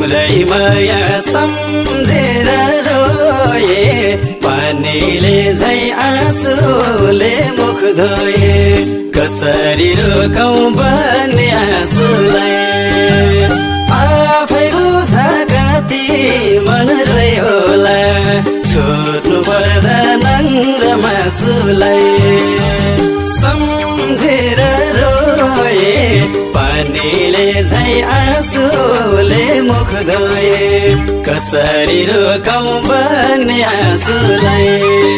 पुरै माया सम्झेर रोए पानीले झै आँसुले मुख धोए कसरी रोकौं बग्ने आँसुलाई आफै बुझ कति मन रोइ होला छोड्नु पर्दा नङ्ग्र मासुलाई सम्झेर रोए पानीले झै आँसुले मुख धोए कसरी रोकौं बग्ने आँसुलाई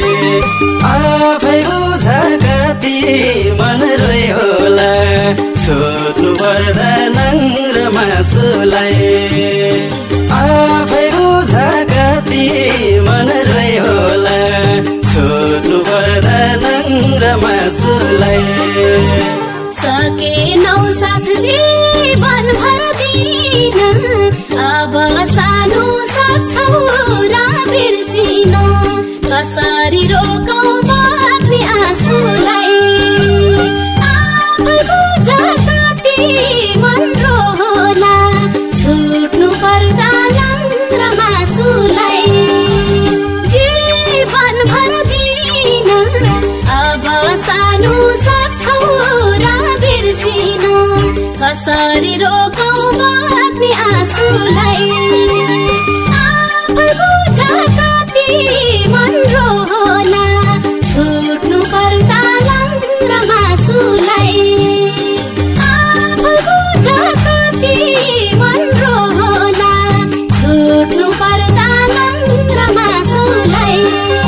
आफै बुझ कति मन रोइ होला छोड्नु पर्दा नङ्ग्र मासुलाई आफै बुझ कति मन रोइ होला छोड्नु पर्दा नङ्ग्र मासुलाई सकेनौ साथ जीवन भर दिन अब सानो सक्छौ र बिर्सिन कसरी रोकौं बग्ने आँसुलाई आफै बुझ कति मन होला छुट्नु पर्दा नङ्ग्र मासुलाई जीवन भर दिन अब सानो सक्छौ र बिर्सिन कसरी रोकौं बग्ने आँसुलाई आफै बुझ कति मन होला छुट्नु पर्दा नङ्ग्र मासुलाई आफै बुझ कति मन होला छुट्नु पर्दा नङ्ग्र मासुलाई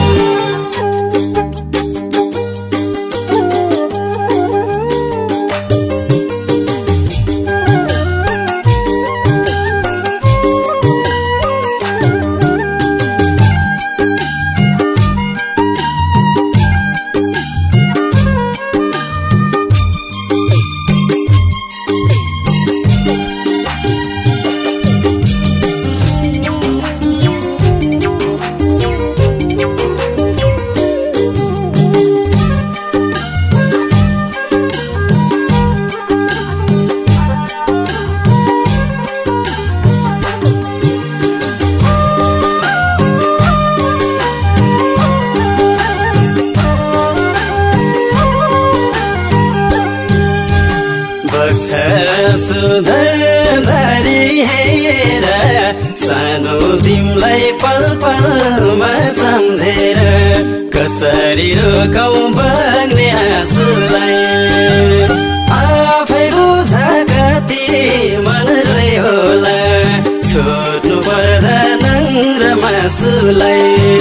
सुधर धरी हेर सानो तिमलाई पल पलमा सम्झेर कसरी रोकौं बग्ने आँसुलाई आफै बुझ कति मन रोइ होला छोड्नु पर्दा नङ्ग्र मासुलाई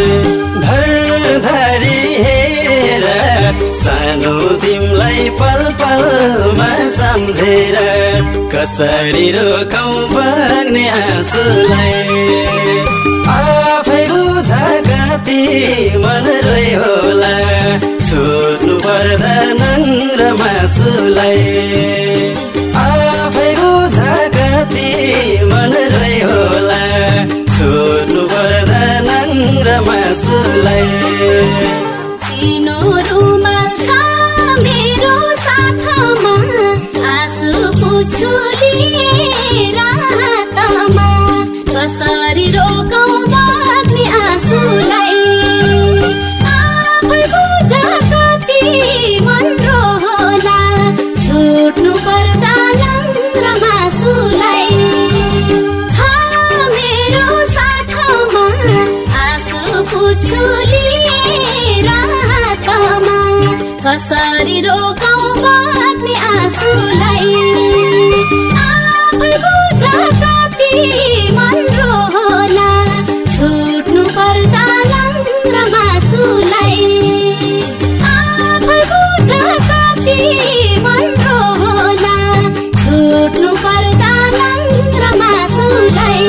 धरी हेर सानो तिमलाई पल पलमा सम्झेर कसरी रोकौं बग्ने आँसुलाई आफै बुझ कति मन रोइ होला छोड्नु पर्दा नङ्ग्र मासुलाई आफै बुझ कति मन रोइ होला छोड्नु पर्दा नङ्ग्र मासुलाई चिनो रुमाल छ मेरो साथमा आँसु पुछुलिएर हातमा कसरी रोकौं बग्ने आँसुलाई आफै बुझ कति मन होला छुट्नु पर्दा नङ्ग्र मासुलाई छ मेरो साथमा आँसु पुछुलिएर हातमा कसरी रोकौं बग्ने आँसुलाई आफै बुझ कति मन होला छुट्नु पर्दा नङ्ग्र मासुलाई आफै बुझ कति मन होला छुट्नु पर्दा नङ्ग्र मासुलाई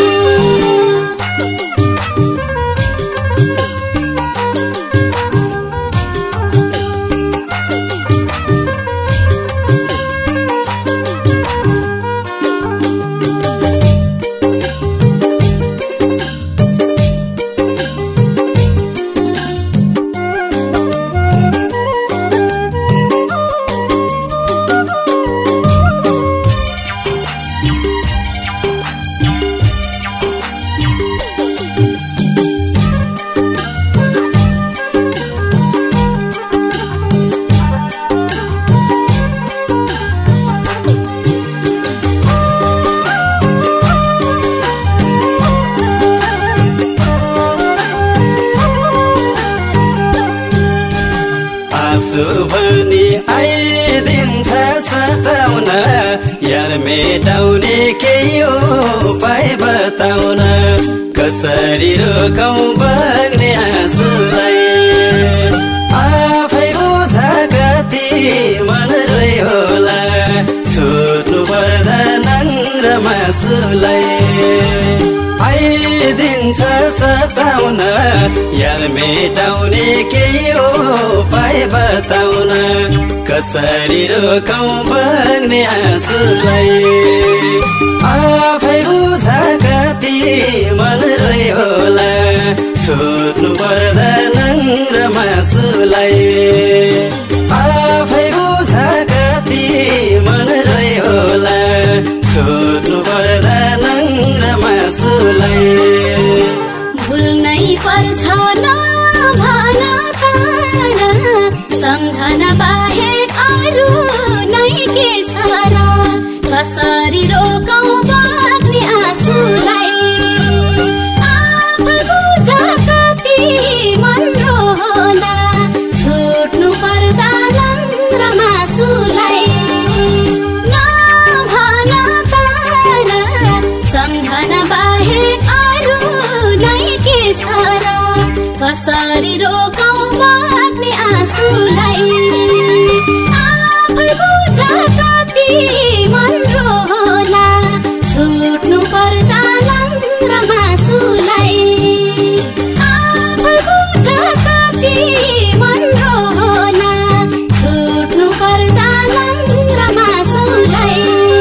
आँसु पनि आइदिन्छ सताउन याद मेटाउने केही उपाय बताउन कसरी रोकौं बग्ने आँसुलाई आफै बुझ कति मन रोइ होला छुट्नु पर्दा नङ्ग्र मासुलाई आइदिन्छ सताउन याद मेटाउने केही उपाय बताउन कसरी रोकौं बग्ने आँसुलाई आफै बुझ कति मन रोइ होला छुट्नु पर्दा नङ्ग्र मासुलाई आफै बुझ कति मन रोइ होला छुट्नु पर्दा नङ्ग्र मासुलाई भुल्नै पर्छ नभन तर सम्झना बाहेक अरू नै के छ र कसरी रोकौं बग्ने आँसुलाई आफै बुझ कति मन होला छुट्नु पर्दा नङ्ग्र मासुलाई नभन तर सम्झना बाहेक अरू नै के छ र कसरी रोकौं बग्ने आँसुलाई आफै बुझ कति मन होला छुट्नु पर्दा नङ्ग्र मासुलाई आफै बुझ कति मन होला छुट्नु पर्दा नङ्ग्र मासुलाई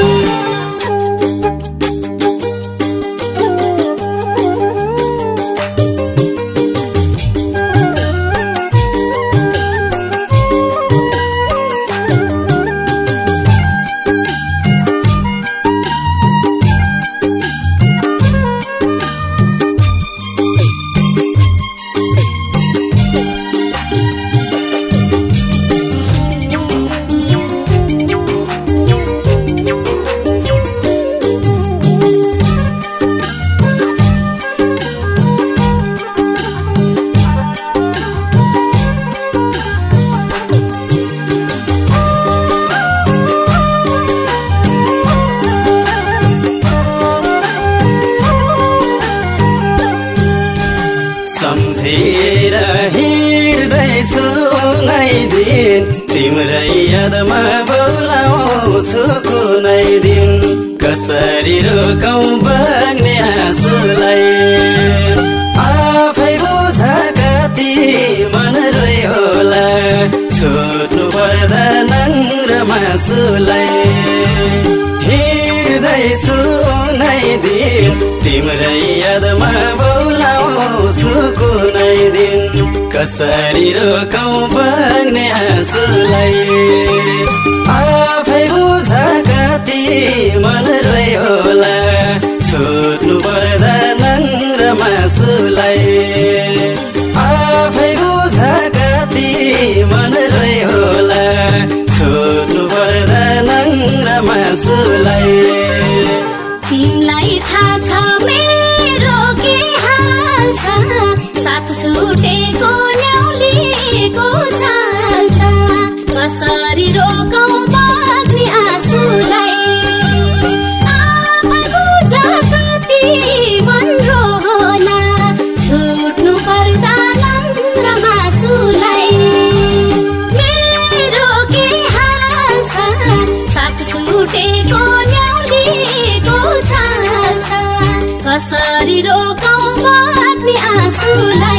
सम्झेर हिँड्दैछु नै दिन तिम्रै यादमा बोलाउँछु कुनै दिन कसरी रोकौं बग्ने आँसुलाई आफै बुझ कति मन रोइ होला छुट्नु पर्दा नङ्ग्र मासुलाई हिँड्दैछु नै दिन तिम्रै यादमा बोलाउँछु कुनै दिन कसरी रोकौं बग्ने आँसुलाई आफै बुझ कति मन रोइ होला छुट्नु पर्दा नङ्ग्र मासुलाई आफै बुझ कति मन रोइ होला छुट्नु पर्दा नङ्ग्र मासुलाई तिमलाई थाहा छ मेरो के हाल छ साथ छुटेको न्याउलीको चाल छ कसरी रोकौं बग्ने आँसुलाई आफै बुझ कति मन होला छुट्नु पर्दा नङ्ग्र मासुलाई मेरो के हाल छ साथ छुटेको न्याउलीको चाल छ कसरी रोकौं बग्ने आँसुलाई